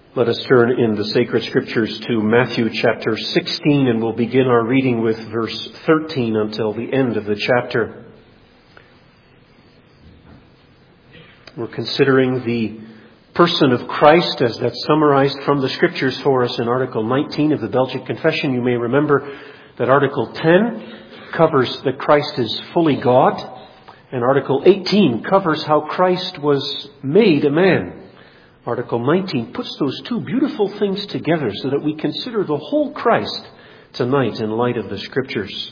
Let us turn in the sacred scriptures to Matthew chapter 16, and we'll begin our reading with verse 13 until the end of the chapter. We're considering the person of Christ as that's summarized from the scriptures for us in Article 19 of the Belgic Confession. You may remember that Article 10 covers that Christ is fully God, and Article 18 covers how Christ was made a man. Article 19 puts those two beautiful things together so that we consider the whole Christ tonight in light of the Scriptures.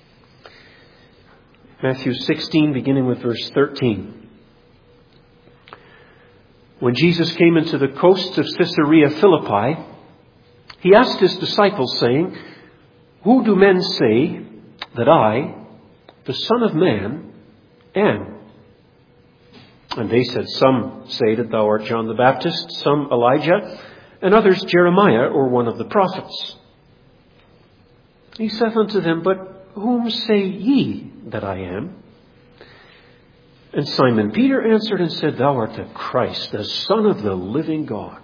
Matthew 16, beginning with verse 13. When Jesus came into the coasts of Caesarea Philippi, he asked his disciples, saying, "Who do men say that I, the Son of Man, am?" And they said, "Some say that thou art John the Baptist, some Elijah, and others Jeremiah or one of the prophets." He saith unto them, "But whom say ye that I am?" And Simon Peter answered and said, "Thou art the Christ, the Son of the living God."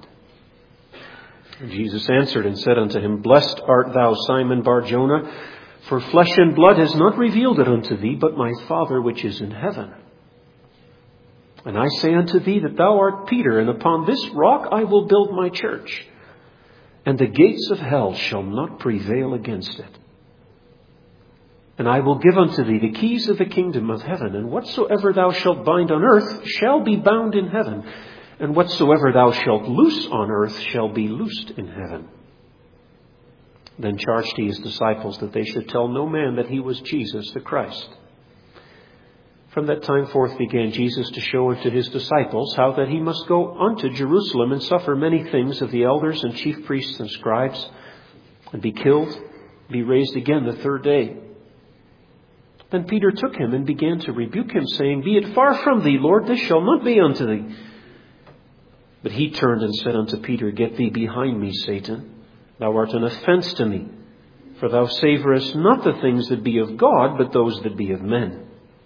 And Jesus answered and said unto him, "Blessed art thou, Simon Bar-Jonah, for flesh and blood has not revealed it unto thee, but my Father which is in heaven. And I say unto thee that thou art Peter, and upon this rock I will build my church, and the gates of hell shall not prevail against it. And I will give unto thee the keys of the kingdom of heaven, and whatsoever thou shalt bind on earth shall be bound in heaven, and whatsoever thou shalt loose on earth shall be loosed in heaven." Then charged he his disciples that they should tell no man that he was Jesus the Christ. From that time forth began Jesus to show unto his disciples how that he must go unto Jerusalem and suffer many things of the elders and chief priests and scribes, and be killed, be raised again the third day. Then Peter took him and began to rebuke him, saying, "Be it far from thee, Lord, this shall not be unto thee." But he turned and said unto Peter, "Get thee behind me, Satan. Thou art an offense to me, for thou savorest not the things that be of God, but those that be of men."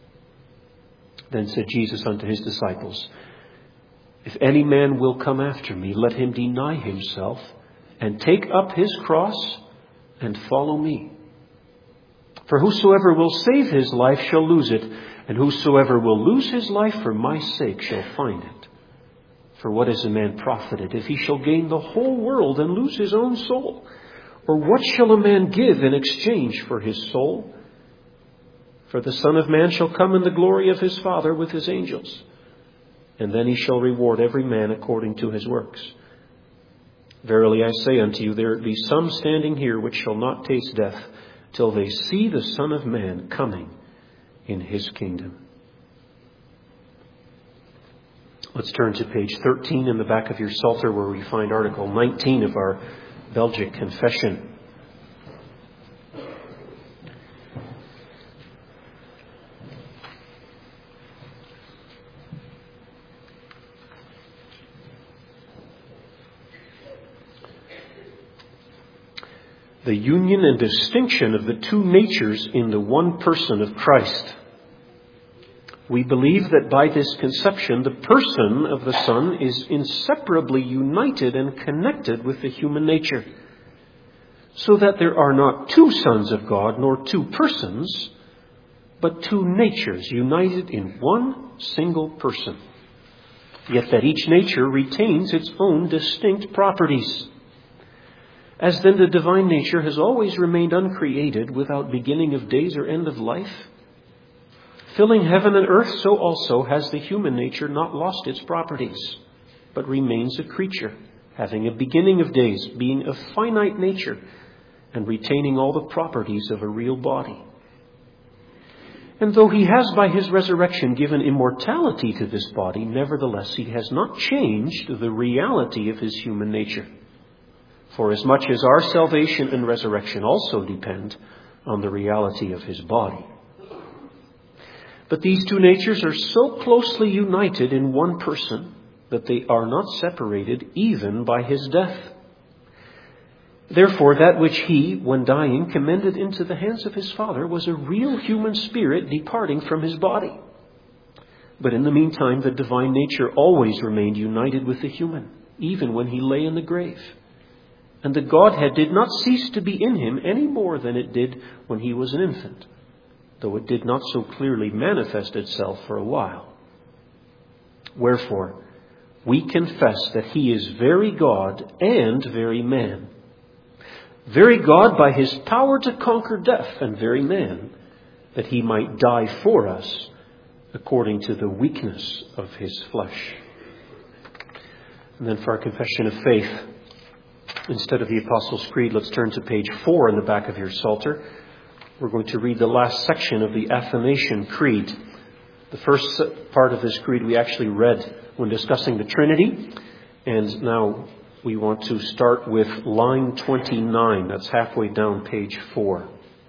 Then said Jesus unto his disciples, "If any man will come after me, let him deny himself, and take up his cross, and follow me. For whosoever will save his life shall lose it, and whosoever will lose his life for my sake shall find it. For what is a man profited, if he shall gain the whole world and lose his own soul? Or what shall a man give in exchange for his soul? For the Son of Man shall come in the glory of his Father with his angels, and then he shall reward every man according to his works. Verily I say unto you, there be some standing here which shall not taste death, till they see the Son of Man coming in his kingdom." Let's turn to page 13 in the back of your Psalter, where we find Article 19 of our Belgic Confession. The union and distinction of the two natures in the one person of Christ. We believe that by this conception, the person of the Son is inseparably united and connected with the human nature, so that there are not two sons of God nor two persons, but two natures united in one single person, yet that each nature retains its own distinct properties. As then the divine nature has always remained uncreated, without beginning of days or end of life, filling heaven and earth, so also has the human nature not lost its properties, but remains a creature, having a beginning of days, being of finite nature, and retaining all the properties of a real body. And though he has by his resurrection given immortality to this body, nevertheless he has not changed the reality of his human nature. For as much as our salvation and resurrection also depend on the reality of his body. But these two natures are so closely united in one person that they are not separated even by his death. Therefore, that which he, when dying, commended into the hands of his Father was a real human spirit departing from his body. But in the meantime, the divine nature always remained united with the human, even when he lay in the grave. And the Godhead did not cease to be in him any more than it did when he was an infant, though it did not so clearly manifest itself for a while. Wherefore, we confess that he is very God and very man. Very God by his power to conquer death, and very man, that he might die for us according to the weakness of his flesh. And then for our confession of faith, instead of the Apostles' Creed, let's turn to page 4 in the back of your Psalter. We're going to read the last section of the Athanasian Creed. The first part of this creed we actually read when discussing the Trinity. And now we want to start with line 29. That's halfway down page 4.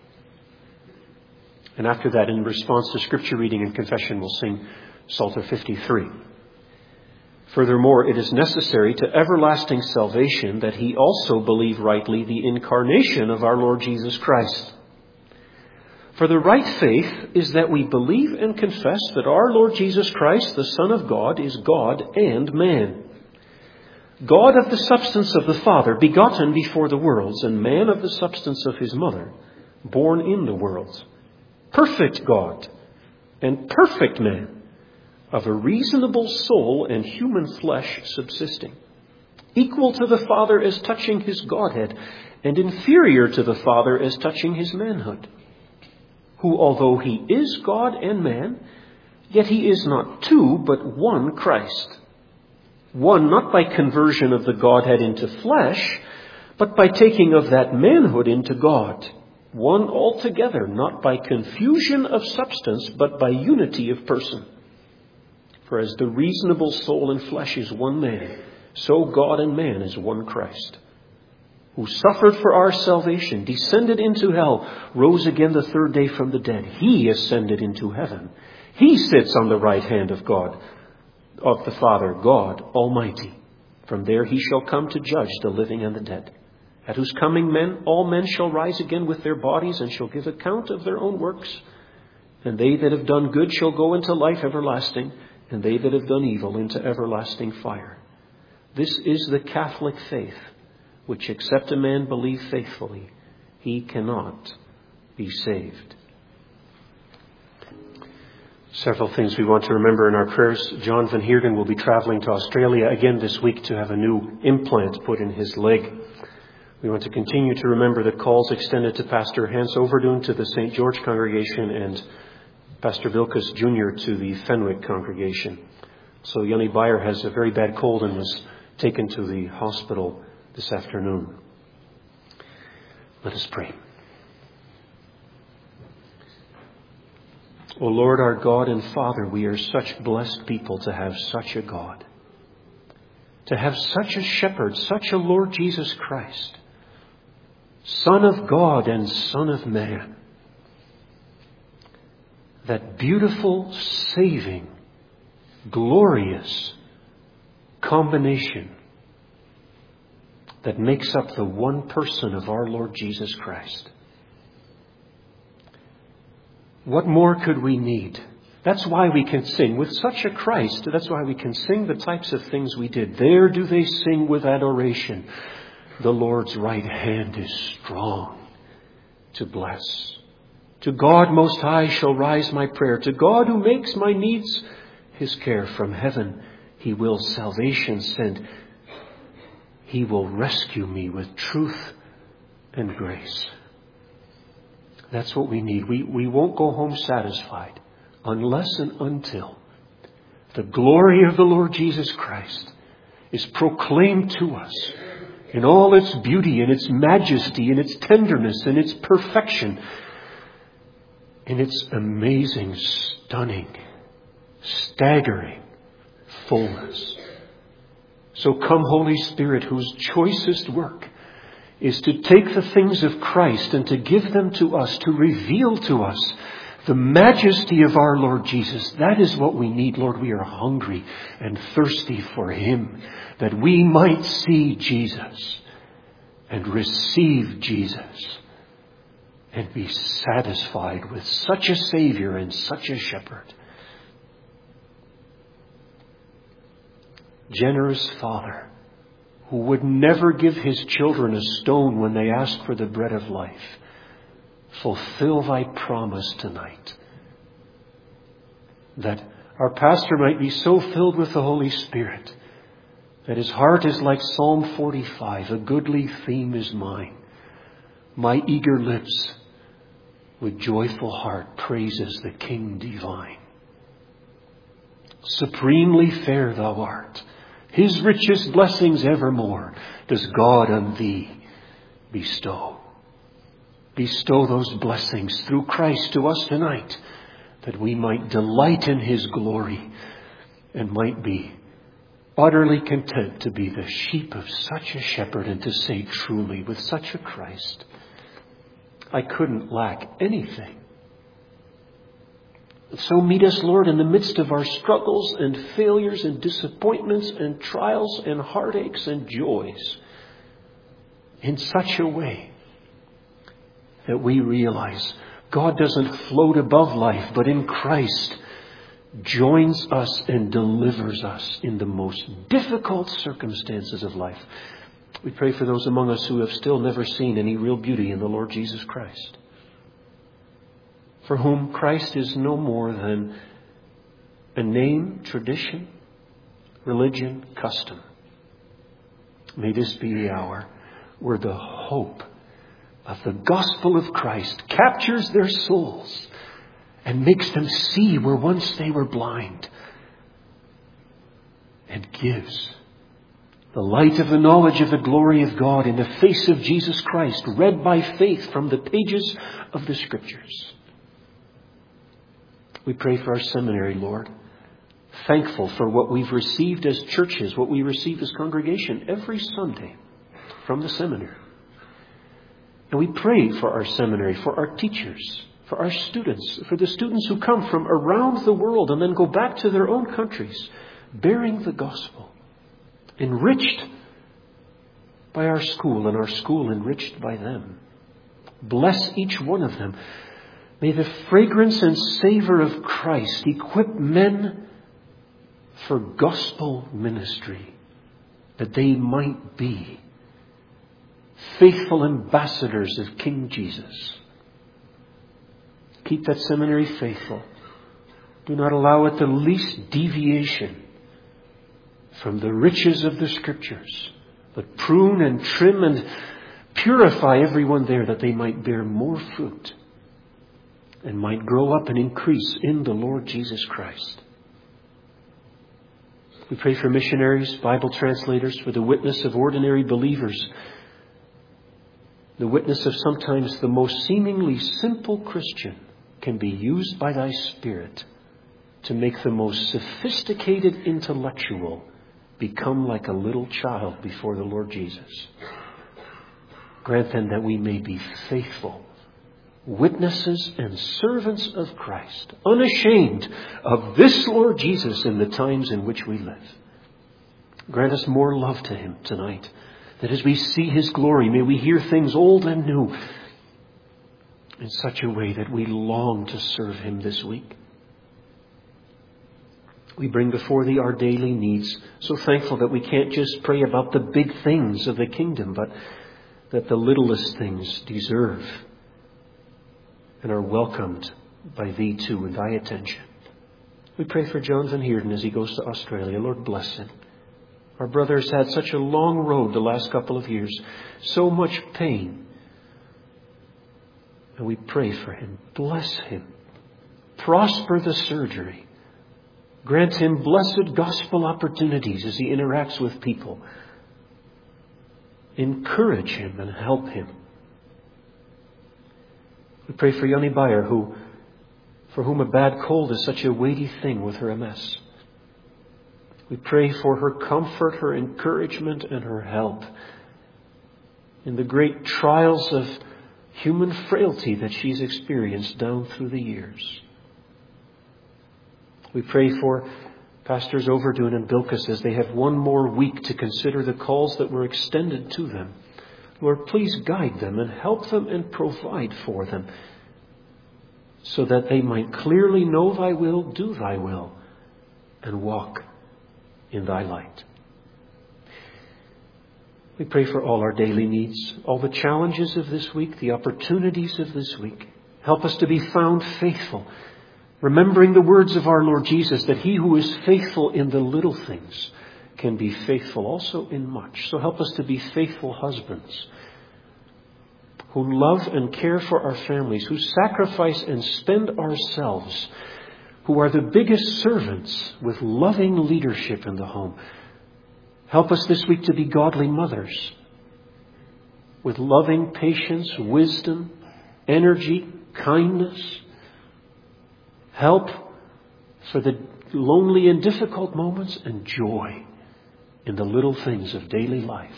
And after that, in response to Scripture reading and confession, we'll sing Psalter 53. Furthermore, it is necessary to everlasting salvation that he also believe rightly the incarnation of our Lord Jesus Christ. For the right faith is that we believe and confess that our Lord Jesus Christ, the Son of God, is God and man. God of the substance of the Father, begotten before the worlds, and man of the substance of his mother, born in the worlds. Perfect God and perfect man, of a reasonable soul and human flesh subsisting, equal to the Father as touching his Godhead, and inferior to the Father as touching his manhood, who, although he is God and man, yet he is not two, but one Christ. One not by conversion of the Godhead into flesh, but by taking of that manhood into God. One altogether, not by confusion of substance, but by unity of person. For as the reasonable soul and flesh is one man, so God and man is one Christ, who suffered for our salvation, descended into hell, rose again the third day from the dead. He ascended into heaven. He sits on the right hand of God, of the Father, God Almighty. From there he shall come to judge the living and the dead, at whose coming all men shall rise again with their bodies, and shall give account of their own works. And they that have done good shall go into life everlasting, and they that have done evil into everlasting fire. This is the Catholic faith, which except a man believe faithfully, he cannot be saved. Several things we want to remember in our prayers. John Van Heerden will be traveling to Australia again this week to have a new implant put in his leg. We want to continue to remember the calls extended to Pastor Hans Overdoen to the St. George congregation and Pastor Vilkus Jr. to the Fenwick congregation. So Yanni Bayer has a very bad cold and was taken to the hospital this afternoon. Let us pray. O Lord, our God and Father, we are such blessed people to have such a God, to have such a shepherd, such a Lord Jesus Christ, Son of God and Son of man. That beautiful, saving, glorious combination that makes up the one person of our Lord Jesus Christ. What more could we need? That's why we can sing with such a Christ. That's why we can sing the types of things we did. There do they sing with adoration. The Lord's right hand is strong to bless. To God most high shall rise my prayer. To God who makes my needs his care. From heaven he will salvation send. He will rescue me with truth and grace. That's what we need. We won't go home satisfied unless and until the glory of the Lord Jesus Christ is proclaimed to us in all its beauty, in its majesty, in its tenderness, in its perfection, in its amazing, stunning, staggering fullness. So come, Holy Spirit, whose choicest work is to take the things of Christ and to give them to us, to reveal to us the majesty of our Lord Jesus. That is what we need, Lord. We are hungry and thirsty for him, that we might see Jesus and receive Jesus and be satisfied with such a Savior and such a Shepherd. Generous Father, who would never give his children a stone when they ask for the bread of life, fulfill thy promise tonight, that our pastor might be so filled with the Holy Spirit that his heart is like Psalm 45, a goodly theme is mine. My eager lips with joyful heart praises the King divine. Supremely fair thou art, his richest blessings evermore does God on thee bestow. Bestow those blessings through Christ to us tonight, that we might delight in his glory and might be utterly content to be the sheep of such a shepherd, and to say truly, with such a Christ, I couldn't lack anything. So meet us, Lord, in the midst of our struggles and failures and disappointments and trials and heartaches and joys in such a way that we realize God doesn't float above life, but in Christ joins us and delivers us in the most difficult circumstances of life. We pray for those among us who have still never seen any real beauty in the Lord Jesus Christ, for whom Christ is no more than a name, tradition, religion, custom. May this be the hour where the hope of the gospel of Christ captures their souls and makes them see where once they were blind, and gives the light of the knowledge of the glory of God in the face of Jesus Christ, read by faith from the pages of the Scriptures. We pray for our seminary, Lord, thankful for what we've received as churches, what we receive as congregation every Sunday from the seminary. And we pray for our seminary, for our teachers, for our students, for the students who come from around the world and then go back to their own countries, bearing the gospel, enriched by our school and our school enriched by them. Bless each one of them. May the fragrance and savor of Christ equip men for gospel ministry, that they might be faithful ambassadors of King Jesus. Keep that seminary faithful. Do not allow it the least deviation from the riches of the Scriptures, but prune and trim and purify everyone there, that they might bear more fruit and might grow up and increase in the Lord Jesus Christ. We pray for missionaries, Bible translators, for the witness of ordinary believers, the witness of sometimes the most seemingly simple Christian can be used by thy Spirit to make the most sophisticated intellectual become like a little child before the Lord Jesus. Grant then that we may be faithful witnesses and servants of Christ, unashamed of this Lord Jesus in the times in which we live. Grant us more love to him tonight, that as we see his glory, may we hear things old and new in such a way that we long to serve him this week. We bring before thee our daily needs, so thankful that we can't just pray about the big things of the kingdom, but that the littlest things deserve and are welcomed by thee too in thy attention. We pray for John Van Heerden as he goes to Australia. Lord, bless him. Our brother has had such a long road the last couple of years, so much pain. And we pray for him. Bless him. Prosper the surgery. Grant him blessed gospel opportunities as he interacts with people. Encourage him and help him. We pray for Yoni Bayer, for whom a bad cold is such a weighty thing with her MS. We pray for her comfort, her encouragement, and her help in the great trials of human frailty that she's experienced down through the years. We pray for Pastors Overdune and Bilkis as they have one more week to consider the calls that were extended to them. Lord, please guide them and help them and provide for them so that they might clearly know thy will, do thy will, and walk in thy light. We pray for all our daily needs, all the challenges of this week, the opportunities of this week. Help us to be found faithful, remembering the words of our Lord Jesus, that he who is faithful in the little things can be faithful also in much. So help us to be faithful husbands who love and care for our families, who sacrifice and spend ourselves, who are the biggest servants with loving leadership in the home. Help us this week to be godly mothers with loving patience, wisdom, energy, kindness. Help for the lonely and difficult moments, and joy in the little things of daily life.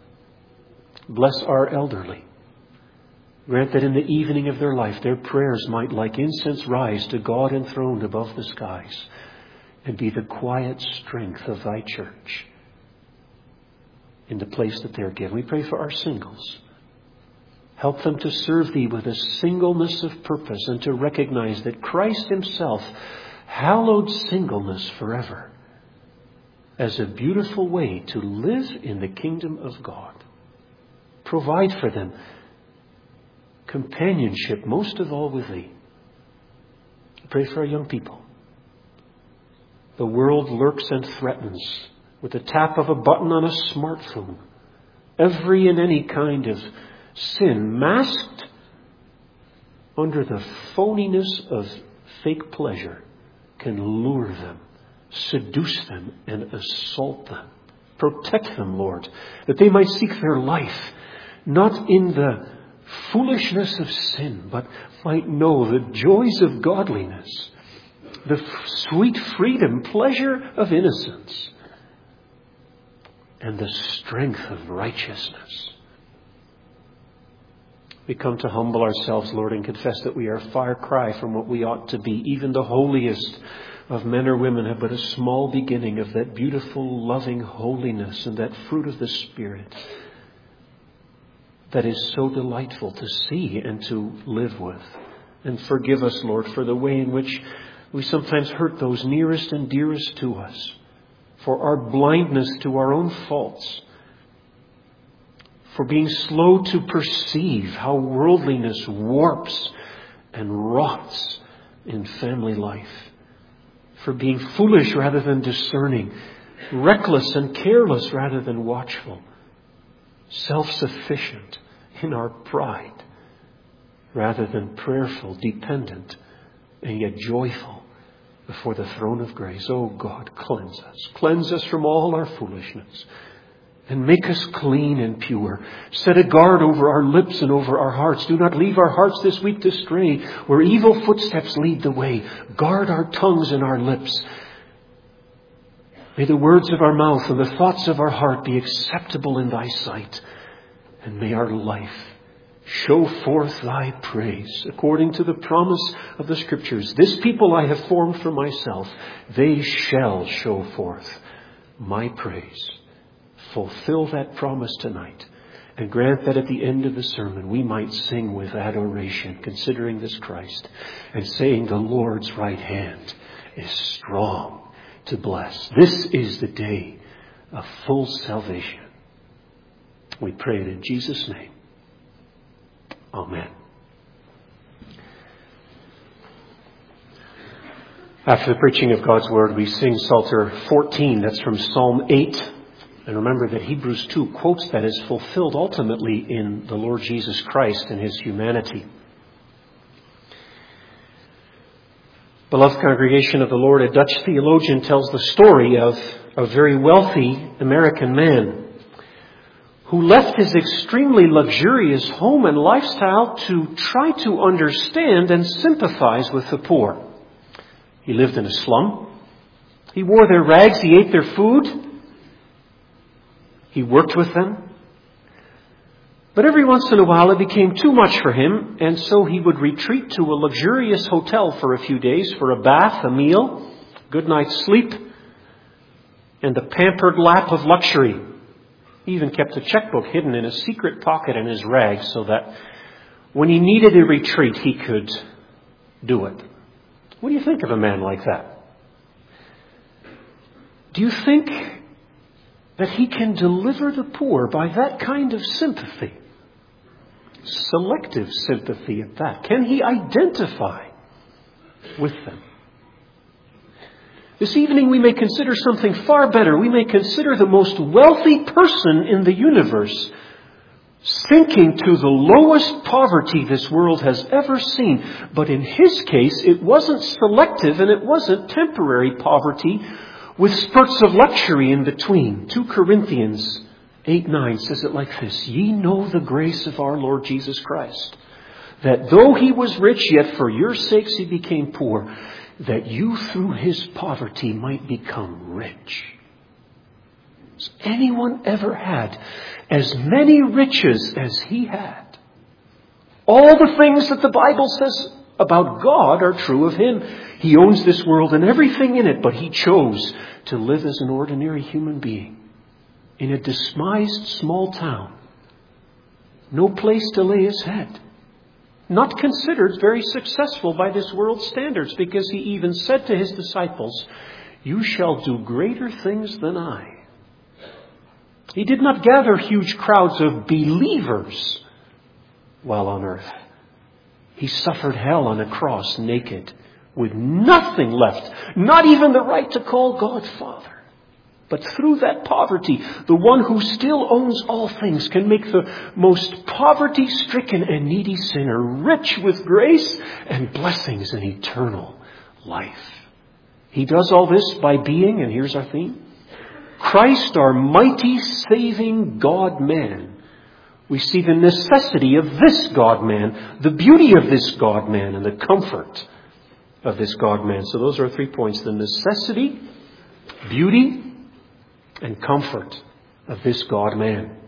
Bless our elderly. Grant that in the evening of their life, their prayers might like incense rise to God enthroned above the skies, and be the quiet strength of thy church in the place that they're given. We pray for our singles. Help them to serve thee with a singleness of purpose, and to recognize that Christ himself hallowed singleness forever as a beautiful way to live in the kingdom of God. Provide for them companionship, most of all with thee. Pray for our young people. The world lurks and threatens with the tap of a button on a smartphone. Every and any kind of sin masked under the phoniness of fake pleasure can lure them, seduce them, and assault them. Protect them, Lord, that they might seek their life not in the foolishness of sin, but might know the joys of godliness, the sweet freedom, pleasure of innocence, and the strength of righteousness. We come to humble ourselves, Lord, and confess that we are a far cry from what we ought to be. Even the holiest of men or women have but a small beginning of that beautiful, loving holiness and that fruit of the Spirit that is so delightful to see and to live with. And forgive us, Lord, for the way in which we sometimes hurt those nearest and dearest to us, for our blindness to our own faults, for being slow to perceive how worldliness warps and rots in family life, for being foolish rather than discerning, reckless and careless rather than watchful, self-sufficient in our pride rather than prayerful, dependent, and yet joyful before the throne of grace. Oh God, cleanse us. Cleanse us from all our foolishness and make us clean and pure. Set a guard over our lips and over our hearts. Do not leave our hearts this week to stray where evil footsteps lead the way. Guard our tongues and our lips. May the words of our mouth and the thoughts of our heart be acceptable in thy sight. And may our life show forth thy praise according to the promise of the Scriptures. This people I have formed for myself. They shall show forth my praise. Fulfill that promise tonight. And grant that at the end of the sermon we might sing with adoration, considering this Christ, and saying the Lord's right hand is strong to bless. This is the day of full salvation. We pray it in Jesus' name. Amen. After the preaching of God's Word, we sing Psalter 14. That's from Psalm 8. And remember that Hebrews 2 quotes that as fulfilled ultimately in the Lord Jesus Christ and his humanity. Beloved congregation of the Lord, a Dutch theologian tells the story of a very wealthy American man who left his extremely luxurious home and lifestyle to try to understand and sympathize with the poor. He lived in a slum. He wore their rags. He ate their food. He worked with them. But every once in a while it became too much for him, and so he would retreat to a luxurious hotel for a few days for a bath, a meal, good night's sleep, and the pampered lap of luxury. He even kept a checkbook hidden in a secret pocket in his rags so that when he needed a retreat, he could do it. What do you think of a man like that? Do you think that he can deliver the poor by that kind of sympathy? Selective sympathy at that. Can he identify with them? This evening we may consider something far better. We may consider the most wealthy person in the universe sinking to the lowest poverty this world has ever seen. But in his case, it wasn't selective and it wasn't temporary poverty with spurts of luxury in between. 2 Corinthians 8:9 says it like this: Ye know the grace of our Lord Jesus Christ, that though he was rich, yet for your sakes he became poor, that you through his poverty might become rich. Has anyone ever had as many riches as he had? All the things that the Bible says about God are true of him. He owns this world and everything in it, but he chose to live as an ordinary human being in a despised small town. No place to lay his head. Not considered very successful by this world's standards, because he even said to his disciples, you shall do greater things than I. He did not gather huge crowds of believers while on earth. He suffered hell on a cross naked, with nothing left, not even the right to call God Father. But through that poverty, the one who still owns all things can make the most poverty-stricken and needy sinner rich with grace and blessings and eternal life. He does all this by being, and here's our theme, Christ, our mighty saving God-man. We see the necessity of this God-man, the beauty of this God-man, and the comfort of this God-man. So those are 3 points: the necessity, beauty, and comfort of this God-man.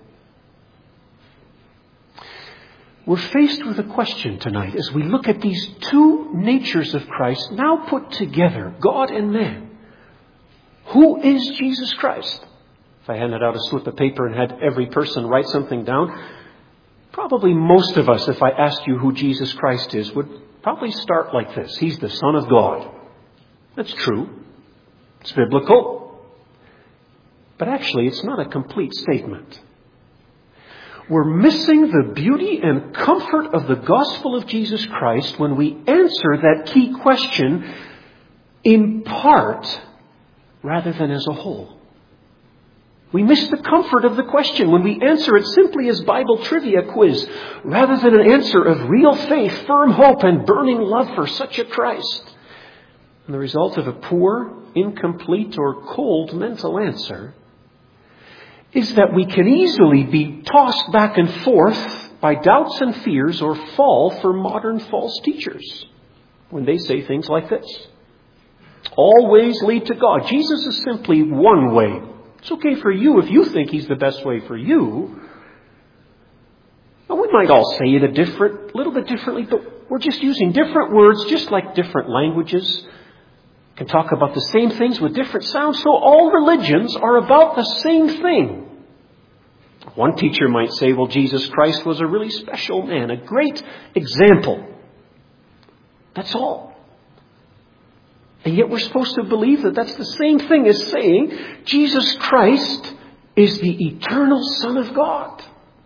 We're faced with a question tonight as we look at these two natures of Christ now put together, God and man. Who is Jesus Christ? If I handed out a slip of paper and had every person write something down, probably most of us, if I asked you who Jesus Christ is, would probably start like this: He's the Son of God. That's true. It's biblical. But actually, it's not a complete statement. We're missing the beauty and comfort of the gospel of Jesus Christ when we answer that key question in part rather than as a whole. We miss the comfort of the question when we answer it simply as Bible trivia quiz rather than an answer of real faith, firm hope, and burning love for such a Christ. And the result of a poor, incomplete, or cold mental answer is that we can easily be tossed back and forth by doubts and fears, or fall for modern false teachers when they say things like this: all ways lead to God. Jesus is simply one way. It's okay for you if you think he's the best way for you. Well, we might all say it a little bit differently, but we're just using different words, just like different languages can talk about the same things with different sounds. So all religions are about the same thing. One teacher might say, well, Jesus Christ was a really special man, a great example. That's all. And yet we're supposed to believe that that's the same thing as saying Jesus Christ is the eternal Son of God.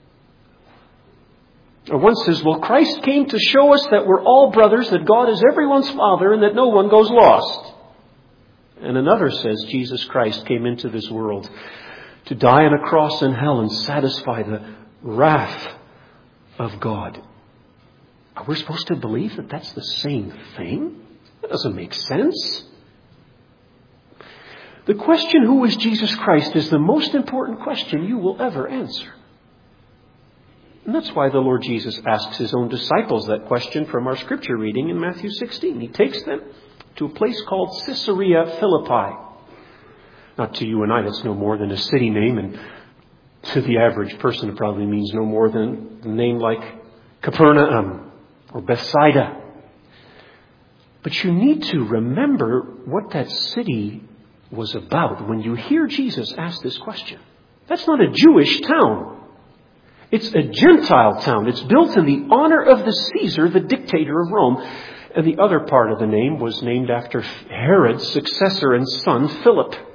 Or one says, well, Christ came to show us that we're all brothers, that God is everyone's Father, and that no one goes lost. And another says Jesus Christ came into this world to die on a cross in hell and satisfy the wrath of God. Are we supposed to believe that that's the same thing? That doesn't make sense. The question, who is Jesus Christ, is the most important question you will ever answer. And that's why the Lord Jesus asks his own disciples that question from our scripture reading in Matthew 16. He takes them to a place called Caesarea Philippi. Not to you and I, that's no more than a city name, and to the average person it probably means no more than a name like Capernaum or Bethsaida. But you need to remember what that city was about when you hear Jesus ask this question. That's not a Jewish town. It's a Gentile town. It's built in the honor of the Caesar, the dictator of Rome. And the other part of the name was named after Herod's successor and son, Philip.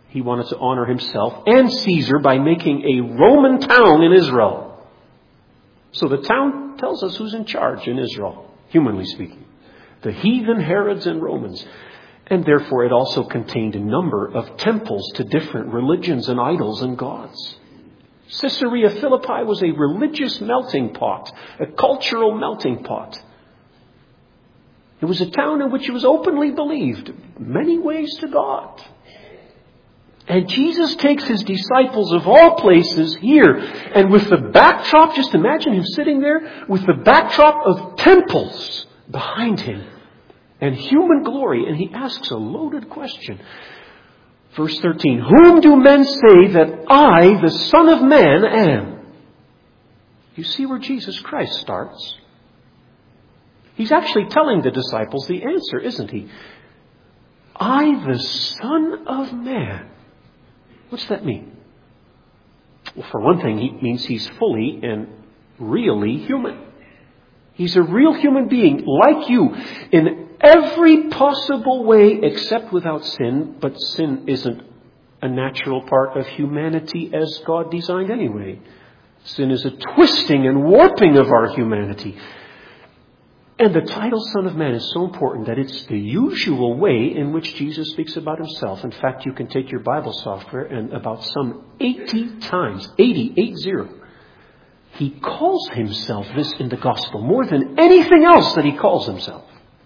He wanted to honor himself and Caesar by making a Roman town in Israel. So the town tells us who's in charge in Israel, humanly speaking. The heathen Herods and Romans. And therefore it also contained a number of temples to different religions and idols and gods. Caesarea Philippi was a religious melting pot, a cultural melting pot. It was a town in which it was openly believed, many ways to God. And Jesus takes his disciples of all places here, and with the backdrop, just imagine him sitting there, with the backdrop of temples behind him and human glory, and he asks a loaded question. Verse 13, whom do men say that I, the Son of Man, am? You see where Jesus Christ starts? He's actually telling the disciples the answer, isn't he? I, the Son of Man. What's that mean? Well, for one thing, it means he's fully and really human. He's a real human being, like you, in every possible way except without sin. But sin isn't a natural part of humanity as God designed anyway. Sin is a twisting and warping of our humanity. And the title Son of Man is so important that it's the usual way in which Jesus speaks about himself. In fact, you can take your Bible software and about some 80 times, 80, he calls himself this in the gospel more than anything else that he calls himself.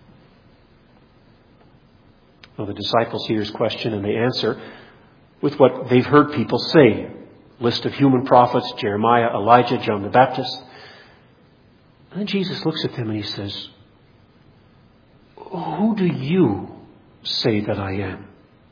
Well, the disciples hear his question and they answer with what they've heard people say. List of human prophets, Jeremiah, Elijah, John the Baptist. And then Jesus looks at them and he says, who do you say that I am?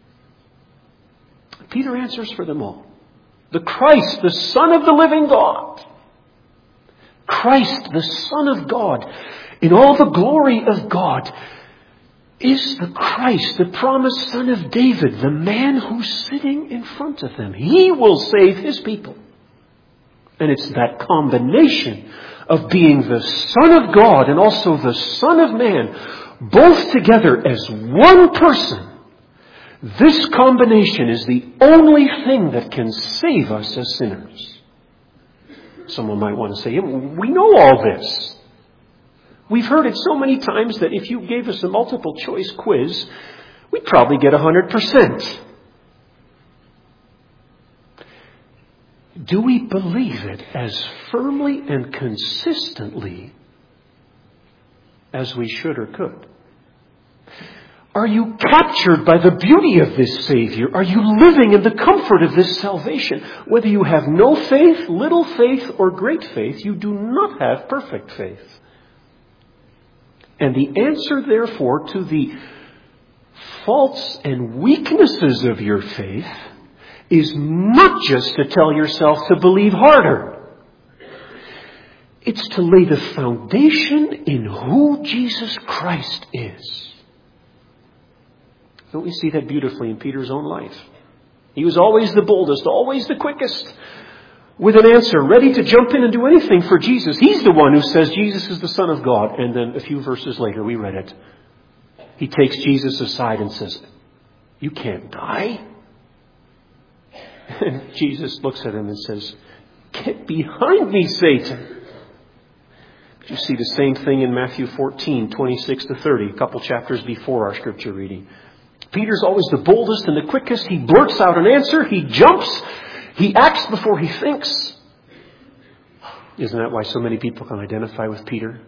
Peter answers for them all. The Christ, the Son of the living God. Christ, the Son of God, in all the glory of God, is the Christ, the promised Son of David, the man who's sitting in front of them. He will save his people. And it's that combination of being the Son of God and also the Son of Man, both together as one person. This combination is the only thing that can save us as sinners. Someone might want to say, yeah, we know all this. We've heard it so many times that if you gave us a multiple choice quiz, we'd probably get 100%. Do we believe it as firmly and consistently as we should or could? Are you captured by the beauty of this Savior? Are you living in the comfort of this salvation? Whether you have no faith, little faith, or great faith, you do not have perfect faith. And the answer, therefore, to the faults and weaknesses of your faith is not just to tell yourself to believe harder. It's to lay the foundation in who Jesus Christ is. Don't we see that beautifully in Peter's own life? He was always the boldest, always the quickest, with an answer, ready to jump in and do anything for Jesus. He's the one who says Jesus is the Son of God. And then a few verses later, we read it. He takes Jesus aside and says, you can't die. And Jesus looks at him and says, get behind me, Satan. You see the same thing in Matthew 14, 26 to 30, a couple chapters before our scripture reading. Peter's always the boldest and the quickest. He blurts out an answer. He jumps. He acts before he thinks. Isn't that why so many people can identify with Peter?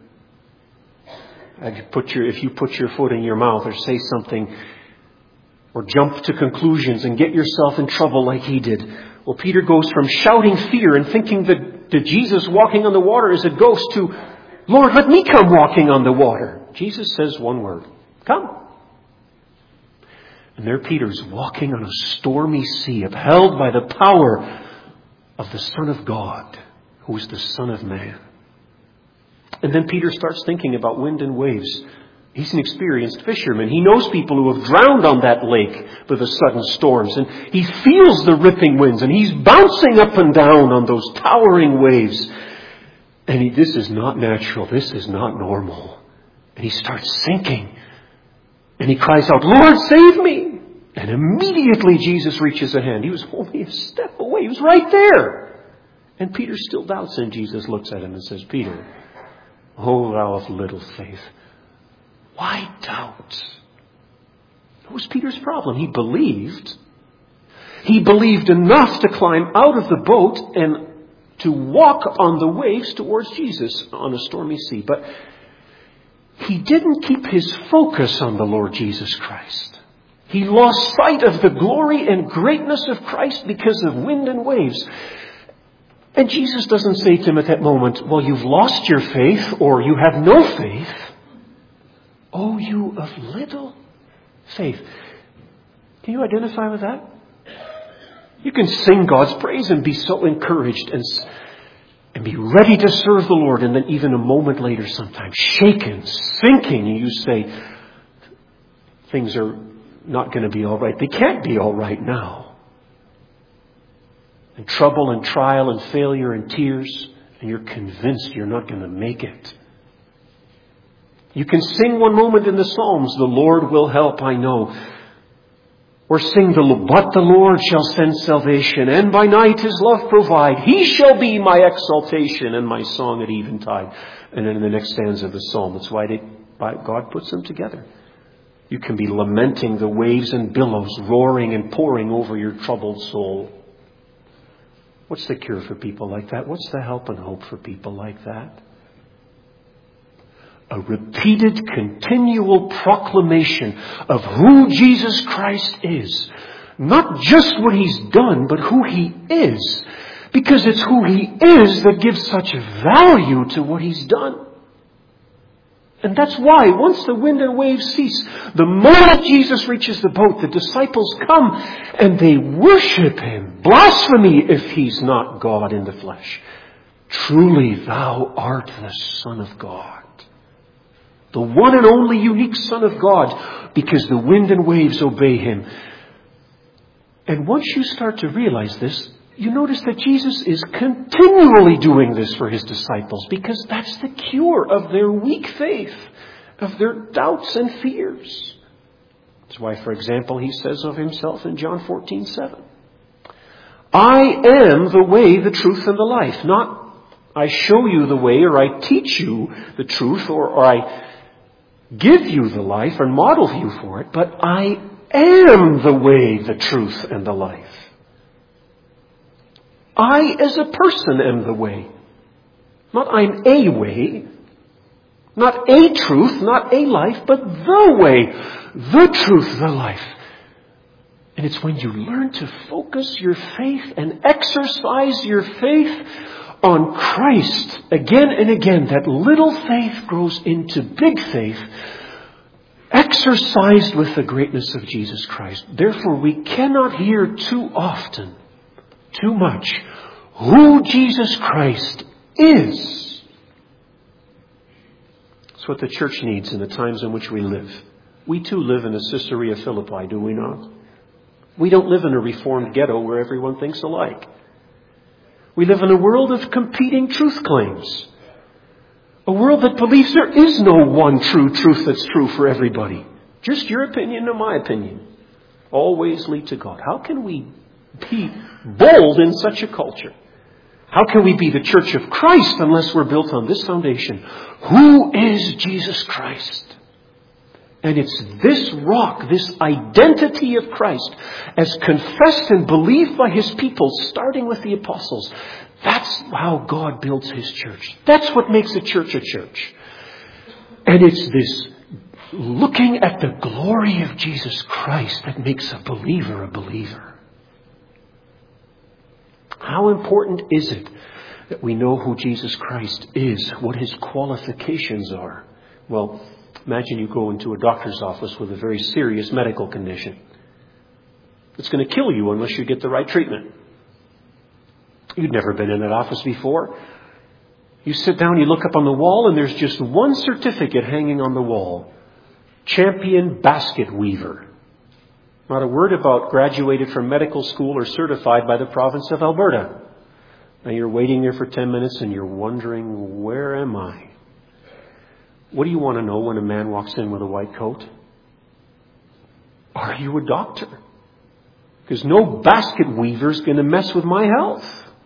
If you put your foot in your mouth or say something or jump to conclusions and get yourself in trouble like he did. Well, Peter goes from shouting fear and thinking that Jesus walking on the water is a ghost to, Lord, let me come walking on the water. Jesus says one word, come. And there Peter's walking on a stormy sea, upheld by the power of the Son of God, who is the Son of Man. And then Peter starts thinking about wind and waves. He's an experienced fisherman. He knows people who have drowned on that lake with the sudden storms. And he feels the ripping winds. And he's bouncing up and down on those towering waves. And this is not natural. This is not normal. And he starts sinking. And he cries out, Lord, save me. And immediately Jesus reaches a hand. He was only a step away. He was right there. And Peter still doubts, and Jesus looks at him and says, Peter, oh, thou of little faith, why doubt? What was Peter's problem? He believed. He believed enough to climb out of the boat and to walk on the waves towards Jesus on a stormy sea. But he didn't keep his focus on the Lord Jesus Christ. He lost sight of the glory and greatness of Christ because of wind and waves. And Jesus doesn't say to him at that moment, well, you've lost your faith, or you have no faith. Oh, you of little faith. Can you identify with that? You can sing God's praise and be so encouraged and be ready to serve the Lord. And then even a moment later, sometimes shaken, sinking, and you say, things are not going to be all right. They can't be all right now. And trouble and trial and failure and tears, and you're convinced you're not going to make it. You can sing one moment in the Psalms, the Lord will help, I know. Or sing, but the Lord shall send salvation, and by night his love provide. He shall be my exaltation and my song at eventide. And then in the next stanza of the psalm, that's why God puts them together. You can be lamenting the waves and billows roaring and pouring over your troubled soul. What's the cure for people like that? What's the help and hope for people like that? A repeated, continual proclamation of who Jesus Christ is. Not just what He's done, but who He is. Because it's who He is that gives such value to what He's done. And that's why, once the wind and waves cease, the moment Jesus reaches the boat, the disciples come and they worship Him. Blasphemy if He's not God in the flesh. Truly, Thou art the Son of God. The one and only unique Son of God, because the wind and waves obey Him. And once you start to realize this, you notice that Jesus is continually doing this for His disciples, because that's the cure of their weak faith, of their doubts and fears. That's why, for example, He says of Himself in John 14:7, I am the way, the truth, and the life. Not I show you the way, or I teach you the truth, or I give you the life and model you for it, but I am the way, the truth, and the life. I, as a person, am the way. Not I'm a way, not a truth, not a life, but the way, the truth, the life. And it's when you learn to focus your faith and exercise your faith on Christ again and again, that little faith grows into big faith, exercised with the greatness of Jesus Christ. Therefore, we cannot hear too often, too much, who Jesus Christ is. It's what the church needs in the times in which we live. We too live in the Caesarea Philippi, do we not? We don't live in a reformed ghetto where everyone thinks alike. We live in a world of competing truth claims. A world that believes there is no one true truth that's true for everybody. Just your opinion or my opinion. Always lead to God. How can we be bold in such a culture? How can we be the church of Christ unless we're built on this foundation? Who is Jesus Christ? And it's this rock, this identity of Christ, as confessed and believed by His people, starting with the apostles. That's how God builds His church. That's what makes a church a church. And it's this looking at the glory of Jesus Christ that makes a believer a believer. How important is it that we know who Jesus Christ is, what His qualifications are? Well, imagine you go into a doctor's office with a very serious medical condition. It's going to kill you unless you get the right treatment. You've never been in that office before. You sit down, you look up on the wall, and there's just one certificate hanging on the wall. Champion Basket Weaver. Not a word about graduated from medical school or certified by the province of Alberta. Now you're waiting there for 10 minutes and you're wondering, where am I? What do you want to know when a man walks in with a white coat? Are you a doctor? Because no basket weaver is going to mess with my health.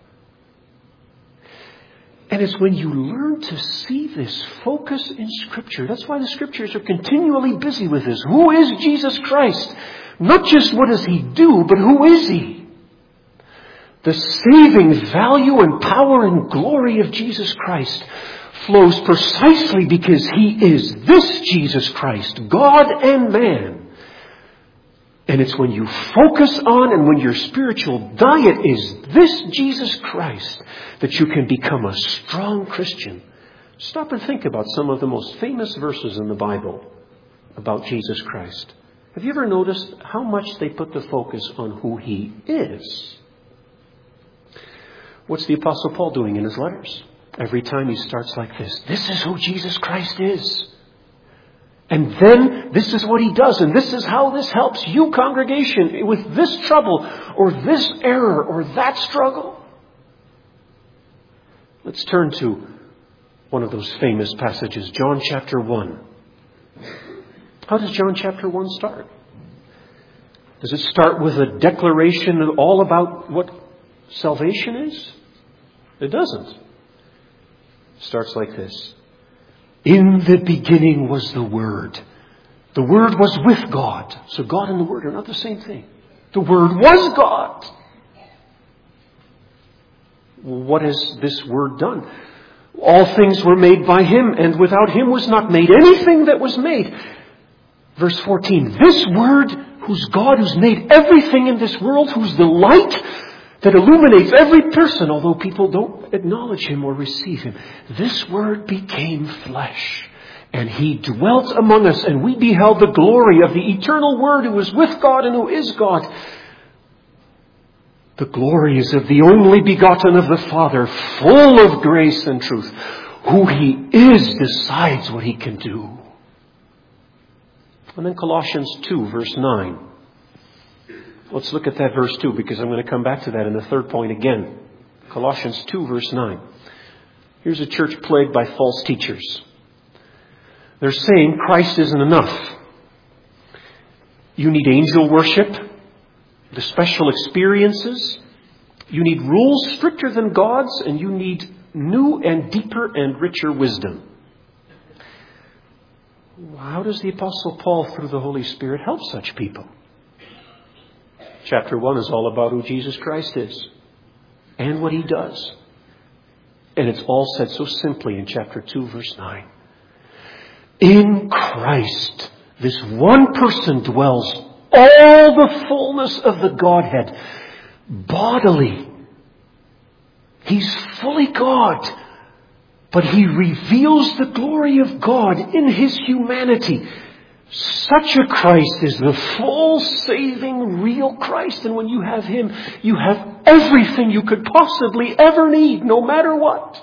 And it's when you learn to see this focus in Scripture. That's why the Scriptures are continually busy with this. Who is Jesus Christ? Not just what does He do, but who is He? The saving value and power and glory of Jesus Christ flows precisely because He is this Jesus Christ, God and man. And it's when you focus on and when your spiritual diet is this Jesus Christ that you can become a strong Christian. Stop and think about some of the most famous verses in the Bible about Jesus Christ. Have you ever noticed how much they put the focus on who He is? What's the Apostle Paul doing in his letters? Every time he starts like this. This is who Jesus Christ is. And then this is what He does. And this is how this helps you, congregation, with this trouble or this error or that struggle. Let's turn to one of those famous passages, John chapter 1. How does John chapter 1 start? Does it start with a declaration all about what salvation is? It doesn't. It starts like this. In the beginning was the Word. The Word was with God. So God and the Word are not the same thing. The Word was God. What has this Word done? All things were made by Him, and without Him was not made anything that was made. Verse 14, this Word, who's God, who's made everything in this world, who's the light that illuminates every person, although people don't acknowledge Him or receive Him. This Word became flesh, and He dwelt among us, and we beheld the glory of the eternal Word who is with God and who is God. The glory is of the only begotten of the Father, full of grace and truth. Who He is decides what He can do. And then Colossians 2, verse 9. Let's look at that verse 2, because I'm going to come back to that in the third point again. Colossians 2, verse 9. Here's a church plagued by false teachers. They're saying Christ isn't enough. You need angel worship, the special experiences. You need rules stricter than God's, and you need new and deeper and richer wisdom. How does the Apostle Paul, through the Holy Spirit, help such people? Chapter 1 is all about who Jesus Christ is and what He does. And it's all said so simply in chapter 2, verse 9. In Christ, this one person dwells all the fullness of the Godhead bodily. He's fully God, but He reveals the glory of God in His humanity. Such a Christ is the full, saving, real Christ. And when you have Him, you have everything you could possibly ever need, no matter what.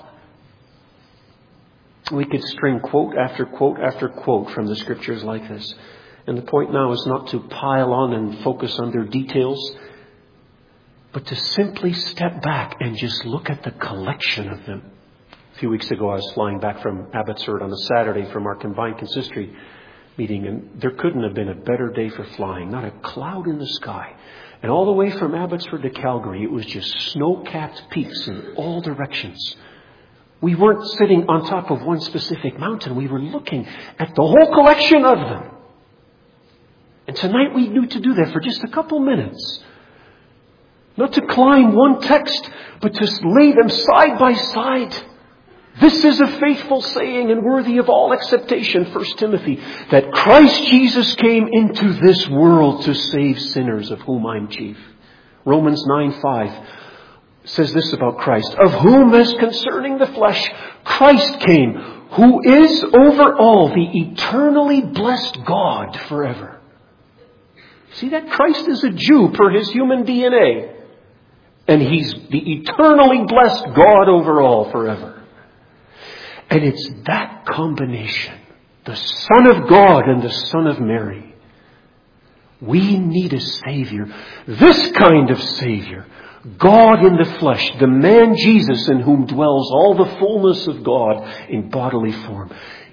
We could string quote after quote after quote from the Scriptures like this. And the point now is not to pile on and focus on their details, but to simply step back and just look at the collection of them. A few weeks ago, I was flying back from Abbotsford on a Saturday from our combined consistory meeting, and there couldn't have been a better day for flying. Not a cloud in the sky. And all the way from Abbotsford to Calgary, it was just snow-capped peaks in all directions. We weren't sitting on top of one specific mountain. We were looking at the whole collection of them. And tonight we need to do that for just a couple minutes. Not to climb one text, but to lay them side by side. This is a faithful saying and worthy of all acceptation, 1 Timothy, that Christ Jesus came into this world to save sinners, of whom I'm chief. Romans 9:5 says this about Christ, of whom, as concerning the flesh, Christ came, who is over all the eternally blessed God forever. See that? Christ is a Jew per His human DNA. And He's the eternally blessed God over all forever. And it's that combination, the Son of God and the Son of Mary. We need a Savior. This kind of Savior, God in the flesh, the man Jesus in whom dwells all the fullness of God in bodily form.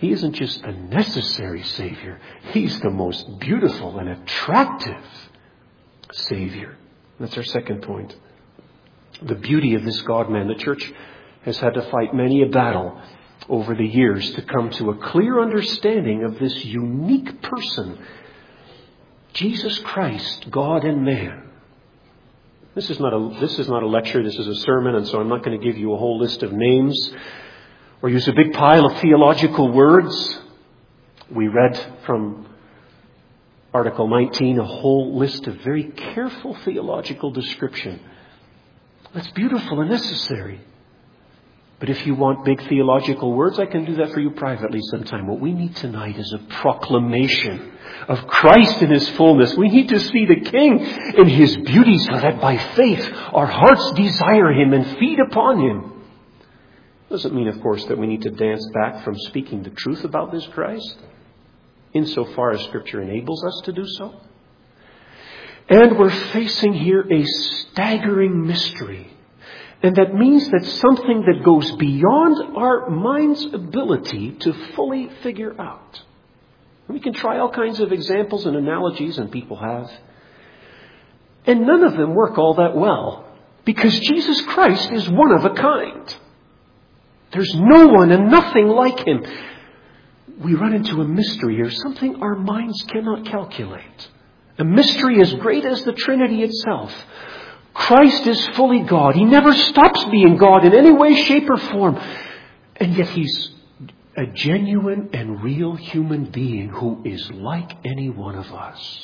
He isn't just a necessary Savior. He's the most beautiful and attractive Savior. That's our second point. The beauty of this God-man. The church has had to fight many a battle over the years to come to a clear understanding of this unique person, Jesus Christ, God and man. This is not a lecture, this is a sermon, and so I'm not going to give you a whole list of names or use a big pile of theological words. We read from Article 19 a whole list of very careful theological description. That's beautiful and necessary. But if you want big theological words, I can do that for you privately sometime. What we need tonight is a proclamation of Christ in His fullness. We need to see the King in His beauty so that by faith our hearts desire Him and feed upon Him. Doesn't mean, of course, that we need to dance back from speaking the truth about this Christ, insofar as Scripture enables us to do so. And we're facing here a staggering mystery. And that means that something that goes beyond our mind's ability to fully figure out. We can try all kinds of examples and analogies, and people have. And none of them work all that well, because Jesus Christ is one of a kind. There's no one and nothing like Him. We run into a mystery here, something our minds cannot calculate. A mystery as great as the Trinity itself. Christ is fully God. He never stops being God in any way, shape, or form. And yet He's a genuine and real human being who is like any one of us.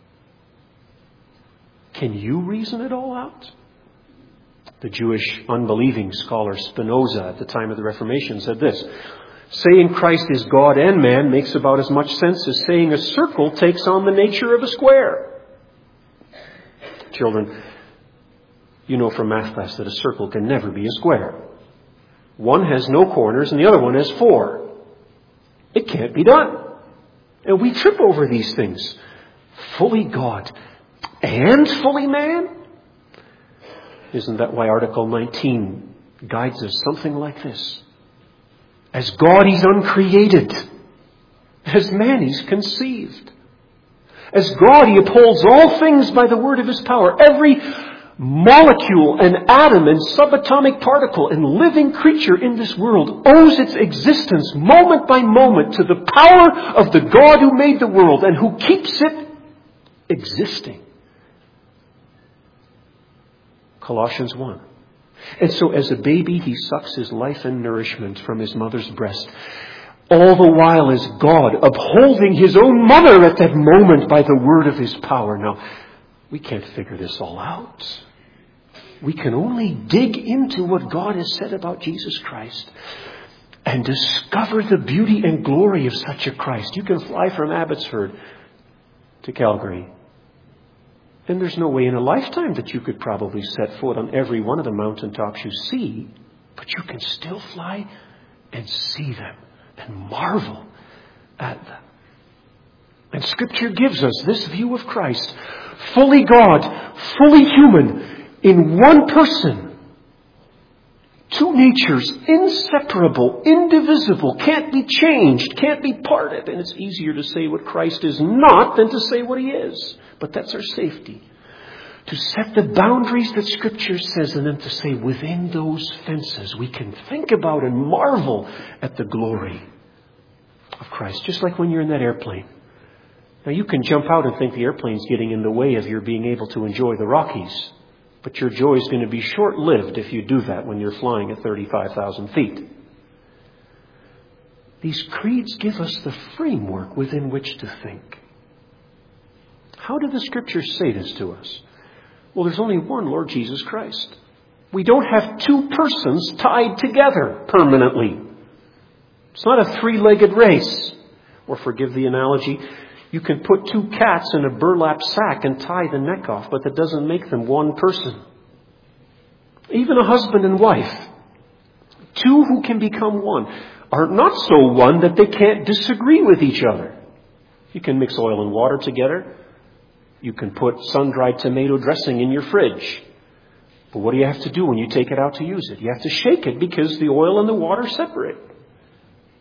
Can you reason it all out? The Jewish unbelieving scholar Spinoza at the time of the Reformation said this: saying Christ is God and man makes about as much sense as saying a circle takes on the nature of a square. Children, you know from math class that a circle can never be a square. One has no corners and the other one has 4. It can't be done. And we trip over these things. Fully God and fully man? Isn't that why Article 19 guides us something like this? As God, He's uncreated. As man, He's conceived. As God, He upholds all things by the word of His power. Every molecule and atom and subatomic particle and living creature in this world owes its existence moment by moment to the power of the God who made the world and who keeps it existing. Colossians 1. And so as a baby, He sucks His life and nourishment from His mother's breast. All the while is God upholding His own mother at that moment by the word of His power. Now, we can't figure this all out. We can only dig into what God has said about Jesus Christ and discover the beauty and glory of such a Christ. You can fly from Abbotsford to Calgary, and there's no way in a lifetime that you could probably set foot on every one of the mountaintops you see, but you can still fly and see them and marvel at them. And Scripture gives us this view of Christ, fully God, fully human, in one person. 2 natures, inseparable, indivisible, can't be changed, can't be parted. And it's easier to say what Christ is not than to say what He is. But that's our safety. To set the boundaries that Scripture says and then to say within those fences we can think about and marvel at the glory of Christ. Just like when you're in that airplane. Now you can jump out and think the airplane's getting in the way of your being able to enjoy the Rockies. But your joy is going to be short-lived if you do that when you're flying at 35,000 feet. These creeds give us the framework within which to think. How do the Scriptures say this to us? Well, there's only one Lord Jesus Christ. We don't have 2 persons tied together permanently. It's not a 3-legged race. Or forgive the analogy, you can put 2 cats in a burlap sack and tie the neck off, but that doesn't make them one person. Even a husband and wife, 2 who can become one, are not so one that they can't disagree with each other. You can mix oil and water together. You can put sun-dried tomato dressing in your fridge. But what do you have to do when you take it out to use it? You have to shake it because the oil and the water separate.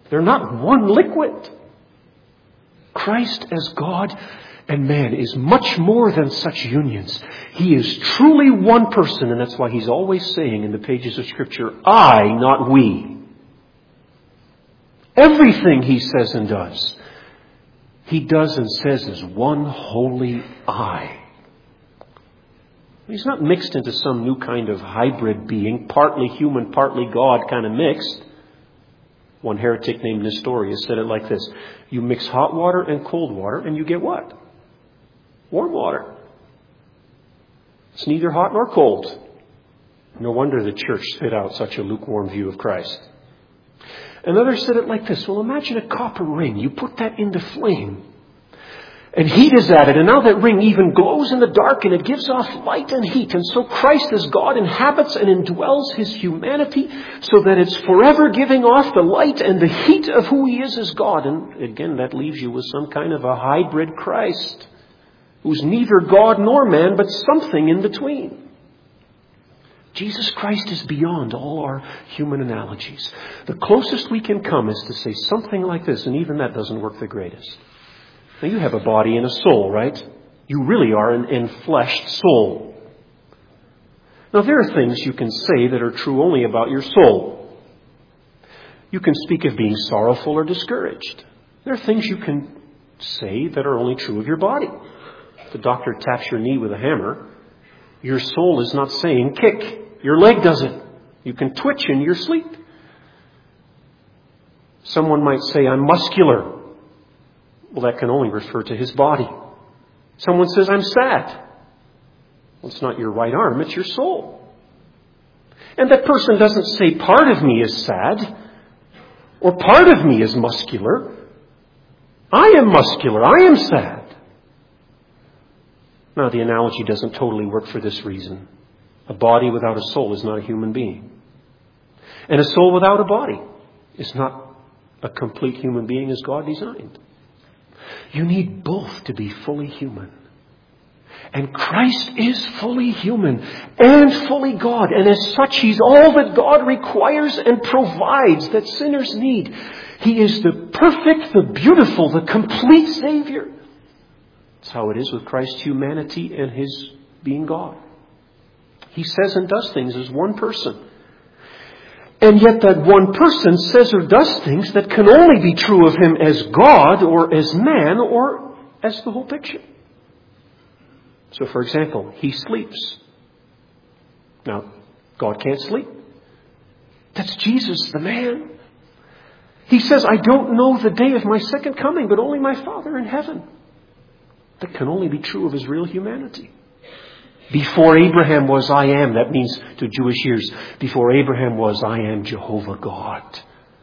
They're not one liquid. Christ as God and man is much more than such unions. He is truly one person, and that's why he's always saying in the pages of Scripture, I, not we. Everything he says and does, he does and says as one holy I. He's not mixed into some new kind of hybrid being, partly human, partly God kind of mixed. One heretic named Nestorius said it like this: you mix hot water and cold water and you get what? Warm water. It's neither hot nor cold. No wonder the church spit out such a lukewarm view of Christ. Another said it like this: well, imagine a copper ring. You put that into flame and heat is added, and now that ring even glows in the dark and it gives off light and heat. And so Christ as God inhabits and indwells his humanity so that it's forever giving off the light and the heat of who he is as God. And again, that leaves you with some kind of a hybrid Christ who's neither God nor man, but something in between. Jesus Christ is beyond all our human analogies. The closest we can come is to say something like this, and even that doesn't work the greatest. Now, you have a body and a soul, right? You really are an enfleshed soul. Now, there are things you can say that are true only about your soul. You can speak of being sorrowful or discouraged. There are things you can say that are only true of your body. If the doctor taps your knee with a hammer, your soul is not saying kick. Your leg does it. You can twitch in your sleep. Someone might say, I'm muscular. Well, that can only refer to his body. Someone says, I'm sad. Well, it's not your right arm, it's your soul. And that person doesn't say, part of me is sad, or part of me is muscular. I am muscular, I am sad. Now, the analogy doesn't totally work for this reason. A body without a soul is not a human being. And a soul without a body is not a complete human being as God designed. You need both to be fully human. And Christ is fully human and fully God. And as such, he's all that God requires and provides that sinners need. He is the perfect, the beautiful, the complete Savior. That's how it is with Christ's humanity and his being God. He says and does things as one person. And yet that one person says or does things that can only be true of him as God or as man or as the whole picture. So, for example, he sleeps. Now, God can't sleep. That's Jesus, the man. He says, I don't know the day of my second coming, but only my Father in heaven. That can only be true of his real humanity. Before Abraham was, I am. That means to Jewish ears, before Abraham was, I am Jehovah God.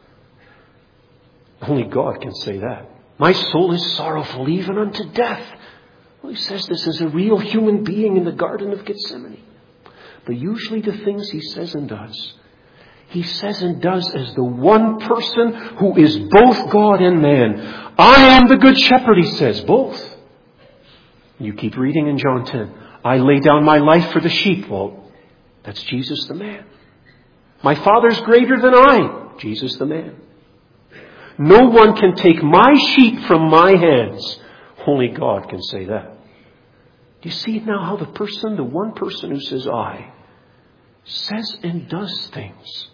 Only God can say that. My soul is sorrowful even unto death. Well, he says this as a real human being in the Garden of Gethsemane. But usually the things he says and does, he says and does as the one person who is both God and man. I am the good shepherd, he says, both. You keep reading in John 10. I lay down my life for the sheep. Well, that's Jesus the man. My Father's greater than I. Jesus the man. No one can take my sheep from my hands. Only God can say that. Do you see now how the one person who says I, says and does things?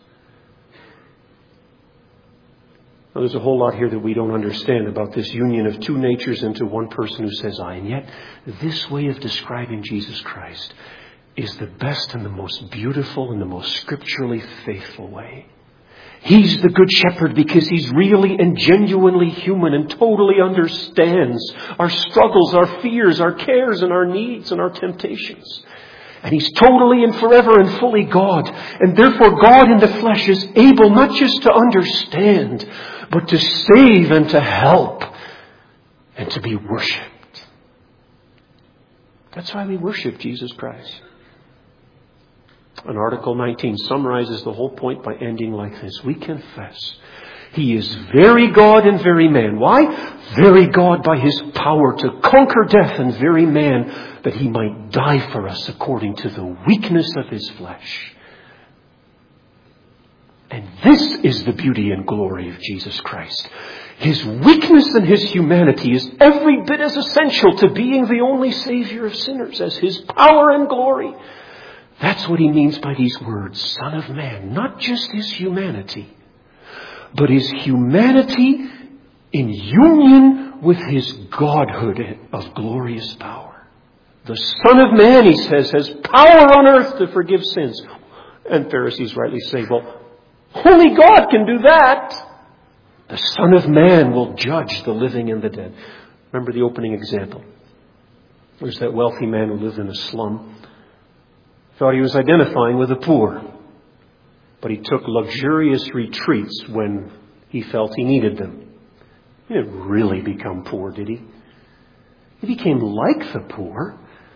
Now, there's a whole lot here that we don't understand about this union of two natures into one person who says I. And yet, this way of describing Jesus Christ is the best and the most beautiful and the most scripturally faithful way. He's the good shepherd because he's really and genuinely human and totally understands our struggles, our fears, our cares, and our needs and our temptations. And he's totally and forever and fully God. And therefore God in the flesh is able not just to understand, but to save and to help and to be worshipped. That's why we worship Jesus Christ. And Article 19 summarizes the whole point by ending like this. We confess he is very God and very man. Why? Very God by his power to conquer death, and very man that he might die for us according to the weakness of his flesh. And this is the beauty and glory of Jesus Christ. His weakness and his humanity is every bit as essential to being the only Savior of sinners as his power and glory. That's what he means by these words, Son of Man. Not just his humanity, but his humanity in union with his godhood of glorious power. The Son of Man, he says, has power on earth to forgive sins. And Pharisees rightly say, well, only God can do that. The Son of Man will judge the living and the dead. Remember the opening example. There's that wealthy man who lived in a slum. Thought he was identifying with the poor. But he took luxurious retreats when he felt he needed them. He didn't really become poor, did he? He became like the poor,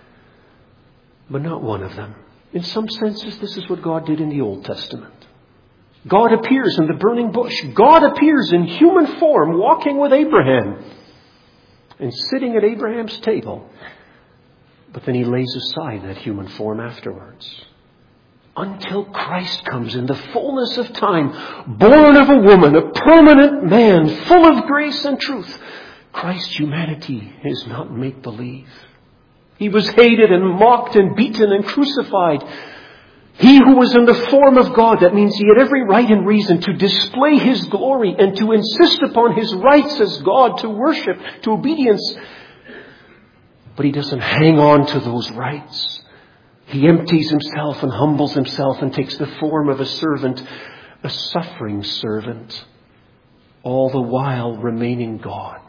but not one of them. In some senses, this is what God did in the Old Testament. God appears in the burning bush. God appears in human form, walking with Abraham and sitting at Abraham's table. But then he lays aside that human form afterwards. Until Christ comes in the fullness of time, born of a woman, a permanent man, full of grace and truth. Christ's humanity is not make-believe. He was hated and mocked and beaten and crucified. He who was in the form of God, that means he had every right and reason to display his glory and to insist upon his rights as God, to worship, to obedience. But he doesn't hang on to those rights. He empties himself and humbles himself and takes the form of a servant, a suffering servant, all the while remaining God.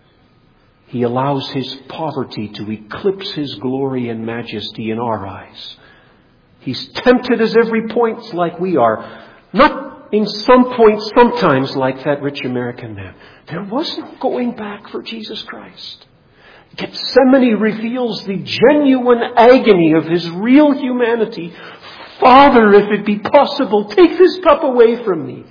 He allows his poverty to eclipse his glory and majesty in our eyes. He's tempted as every point like we are. Not in some points, sometimes like that rich American man. There was no going back for Jesus Christ. Gethsemane reveals the genuine agony of his real humanity. Father, if it be possible, take this cup away from me.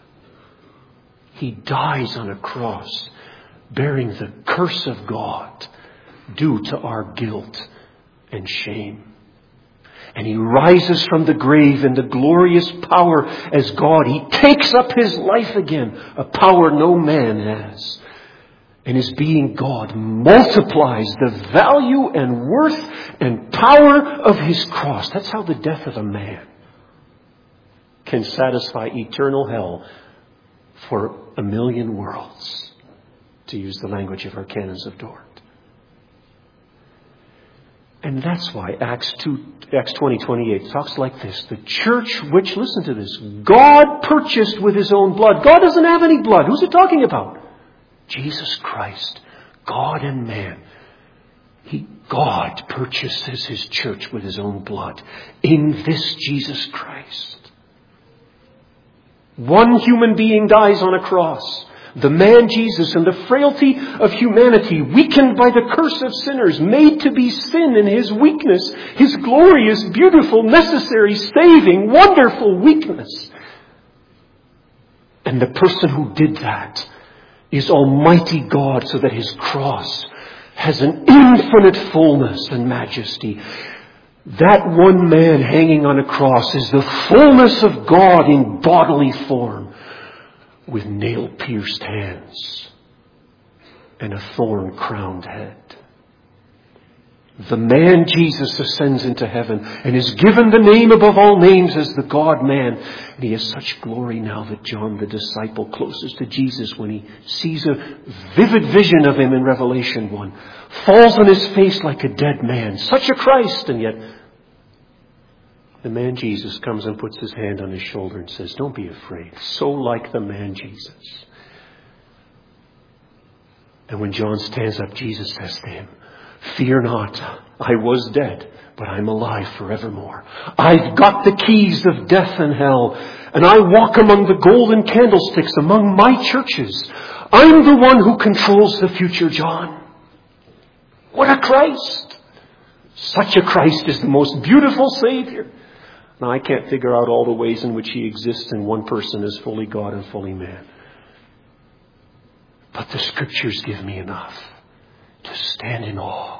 He dies on a cross, bearing the curse of God due to our guilt and shame. And he rises from the grave in the glorious power as God. He takes up his life again, a power no man has. And his being God multiplies the value and worth and power of his cross. That's how the death of a man can satisfy eternal hell for 1,000,000 worlds, to use the language of our canons of Dort. And that's why Acts 20:28 talks like this. The church which, listen to this, God purchased with his own blood. God doesn't have any blood. Who's it talking about? Jesus Christ, God and man. God purchases his church with his own blood in this Jesus Christ. One human being dies on a cross. The man Jesus, in the frailty of humanity, weakened by the curse of sinners, made to be sin in his weakness, his glorious, beautiful, necessary, saving, wonderful weakness. And the person who did that is Almighty God, so that his cross has an infinite fullness and majesty. That one man hanging on a cross is the fullness of God in bodily form, with nail-pierced hands and a thorn-crowned head. The man Jesus ascends into heaven and is given the name above all names as the God-man. And he has such glory now that John, the disciple closest to Jesus, when he sees a vivid vision of him in Revelation 1, falls on his face like a dead man. Such a Christ! And yet the man Jesus comes and puts his hand on his shoulder and says, don't be afraid. So like the man Jesus. And when John stands up, Jesus says to him, fear not, I was dead, but I'm alive forevermore. I've got the keys of death and hell, and I walk among the golden candlesticks among my churches. I'm the one who controls the future, John. What a Christ! Such a Christ is the most beautiful Savior. Now, I can't figure out all the ways in which he exists in one person as fully God and fully man. But the Scriptures give me enough to stand in awe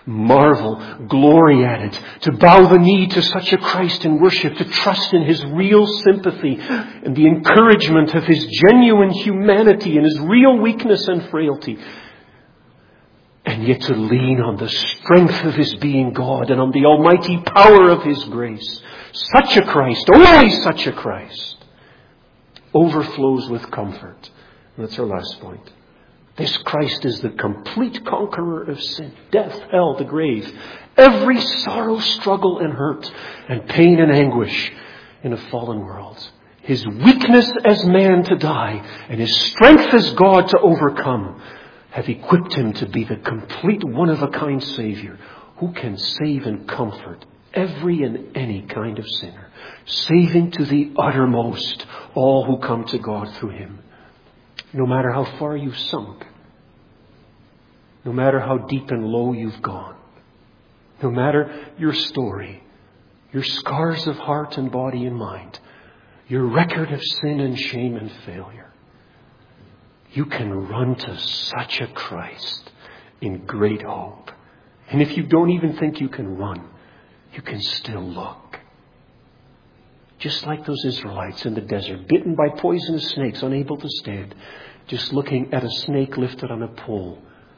marvel, glory at it, to bow the knee to such a Christ in worship, to trust in His real sympathy and the encouragement of His genuine humanity and His real weakness and frailty. And yet to lean on the strength of His being God and on the almighty power of His grace. Such a Christ, only such a Christ, overflows with comfort. And that's our last point. This Christ is the complete conqueror of sin, death, hell, the grave, every sorrow, struggle, and hurt, and pain and anguish in a fallen world. His weakness as man to die, and His strength as God to overcome, have equipped Him to be the complete one-of-a-kind Savior who can save and comfort every and any kind of sinner, saving to the uttermost all who come to God through Him. No matter how far you've sunk, no matter how deep and low you've gone, no matter your story, your scars of heart and body and mind, your record of sin and shame and failure, you can run to such a Christ in great hope. And if you don't even think you can run, you can still look. Just like those Israelites in the desert, bitten by poisonous snakes, unable to stand, just looking at a snake lifted on a pole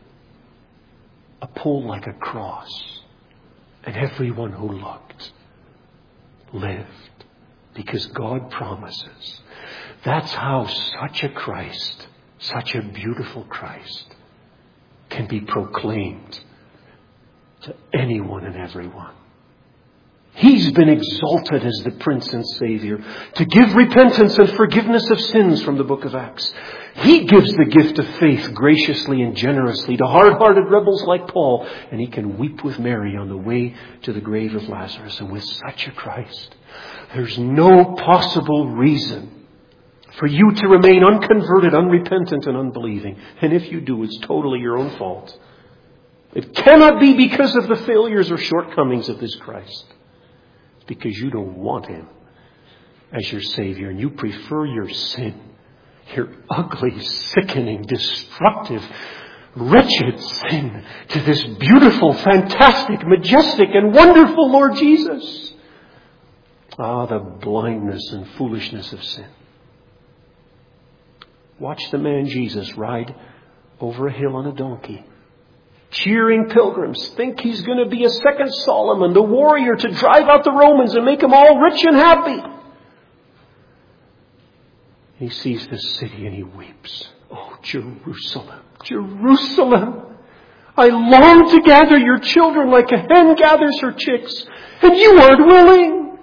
like a cross. And everyone who looked lived, because God promises. That's how such a Christ, such a beautiful Christ, can be proclaimed to anyone and everyone. He's been exalted as the Prince and Savior to give repentance and forgiveness of sins from the book of Acts. He gives the gift of faith graciously and generously to hard-hearted rebels like Paul. And He can weep with Mary on the way to the grave of Lazarus. And with such a Christ, there's no possible reason for you to remain unconverted, unrepentant, and unbelieving. And if you do, it's totally your own fault. It cannot be because of the failures or shortcomings of this Christ. It's because you don't want Him as your Savior, and you prefer your sin, your ugly, sickening, destructive, wretched sin, to this beautiful, fantastic, majestic, and wonderful Lord Jesus. Ah, the blindness and foolishness of sin. Watch the man Jesus ride over a hill on a donkey. Cheering pilgrims think He's going to be a second Solomon, the warrior to drive out the Romans and make them all rich and happy. He sees the city and he weeps. Oh, Jerusalem, Jerusalem, I long to gather your children like a hen gathers her chicks, and you aren't willing.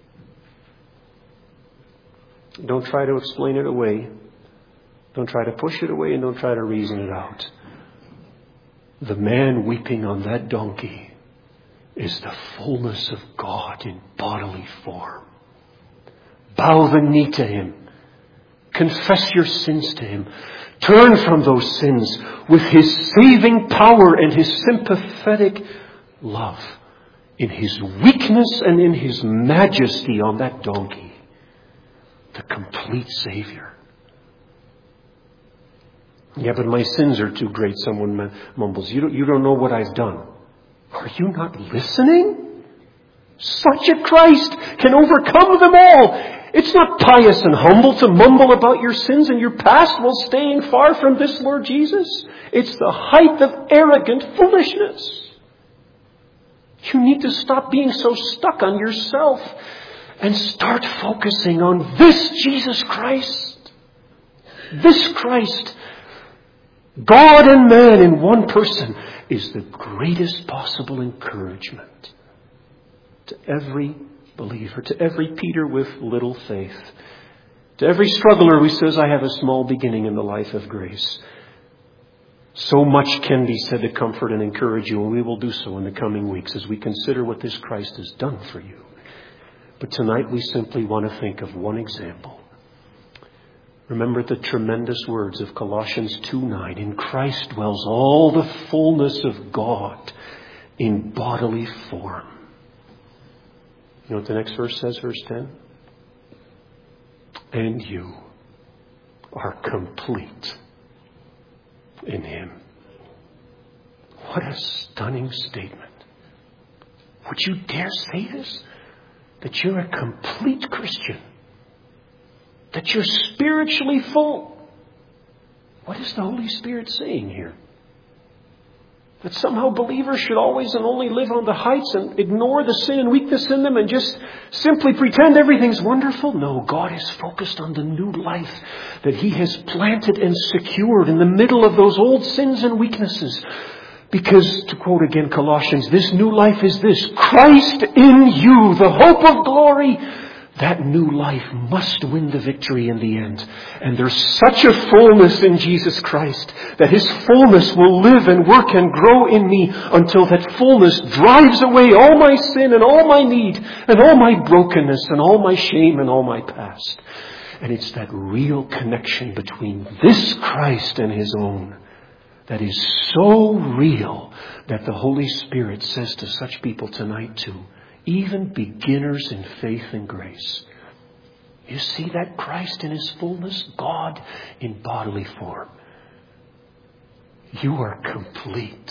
Don't try to explain it away. Don't try to push it away, and don't try to reason it out. The man weeping on that donkey is the fullness of God in bodily form. Bow the knee to Him. Confess your sins to Him. Turn from those sins with His saving power and His sympathetic love. In His weakness and in His majesty on that donkey. The complete Savior. Yeah, but my sins are too great, someone mumbles. You don't know what I've done. Are you not listening? Such a Christ can overcome them all. It's not pious and humble to mumble about your sins and your past while staying far from this Lord Jesus. It's the height of arrogant foolishness. You need to stop being so stuck on yourself and start focusing on this Jesus Christ. This Christ, God and man in one person, is the greatest possible encouragement to every believer, to every Peter with little faith, to every struggler who says, I have a small beginning in the life of grace. So much can be said to comfort and encourage you, and we will do so in the coming weeks as we consider what this Christ has done for you. But tonight we simply want to think of one example. Remember the tremendous words of Colossians 2:9. In Christ dwells all the fullness of God in bodily form. You know what the next verse says, verse 10? And you are complete in Him. What a stunning statement. Would you dare say this? That you're a complete Christian. That you're spiritually full. What is the Holy Spirit saying here? That somehow believers should always and only live on the heights and ignore the sin and weakness in them and just simply pretend everything's wonderful? No, God is focused on the new life that He has planted and secured in the middle of those old sins and weaknesses. Because, to quote again Colossians, this new life is this: Christ in you, the hope of glory. That new life must win the victory in the end. And there's such a fullness in Jesus Christ that His fullness will live and work and grow in me until that fullness drives away all my sin and all my need and all my brokenness and all my shame and all my past. And it's that real connection between this Christ and His own that is so real that the Holy Spirit says to such people tonight too, even beginners in faith and grace, you see that Christ in His fullness, God in bodily form. You are complete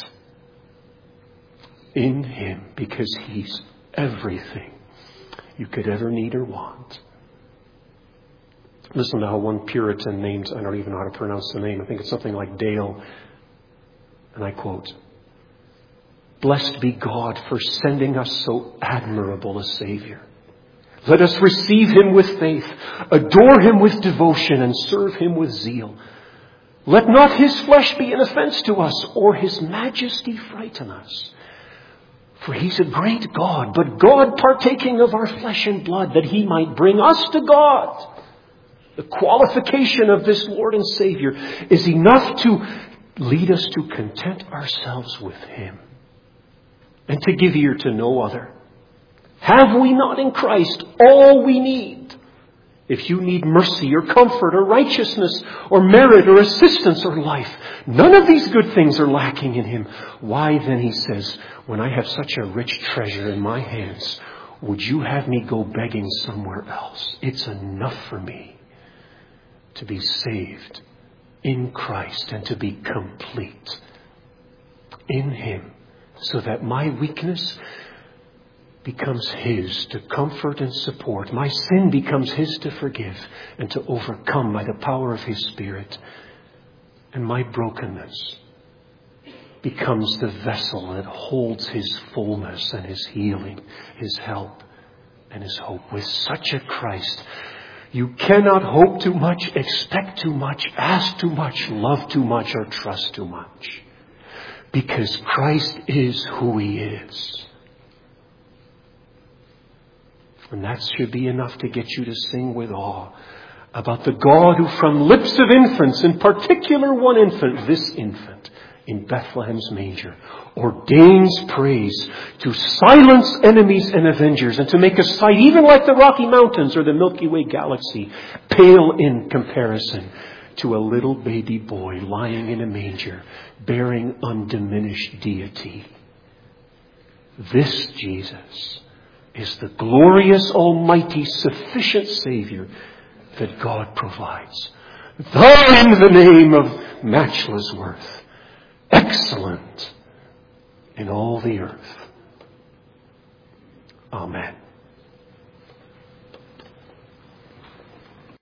in Him because He's everything you could ever need or want. Listen to how one Puritan named, I don't even know how to pronounce the name, I think it's something like Dale, and I quote, "Blessed be God for sending us so admirable a Savior. Let us receive Him with faith, adore Him with devotion, and serve Him with zeal. Let not His flesh be an offense to us, or His majesty frighten us. For He's a great God, but God partaking of our flesh and blood, that He might bring us to God. The qualification of this Lord and Savior is enough to lead us to content ourselves with Him and to give ear to no other. Have we not in Christ all we need? If you need mercy or comfort or righteousness or merit or assistance or life, none of these good things are lacking in Him. Why then," he says, "when I have such a rich treasure in my hands, would you have me go begging somewhere else? It's enough for me to be saved in Christ and to be complete in Him, so that my weakness becomes His to comfort and support. My sin becomes His to forgive and to overcome by the power of His Spirit. And my brokenness becomes the vessel that holds His fullness and His healing, His help and His hope. With such a Christ, you cannot hope too much, expect too much, ask too much, love too much, or trust too much. Because Christ is who He is. And that should be enough to get you to sing with awe about the God who from lips of infants, in particular one infant, this infant in Bethlehem's manger, ordains praise to silence enemies and avengers and to make a sight even like the Rocky Mountains or the Milky Way galaxy pale in comparison to a little baby boy lying in a manger bearing undiminished deity. This Jesus is the glorious, almighty, sufficient Savior that God provides. Thine the name of matchless worth, excellent in all the earth. Amen.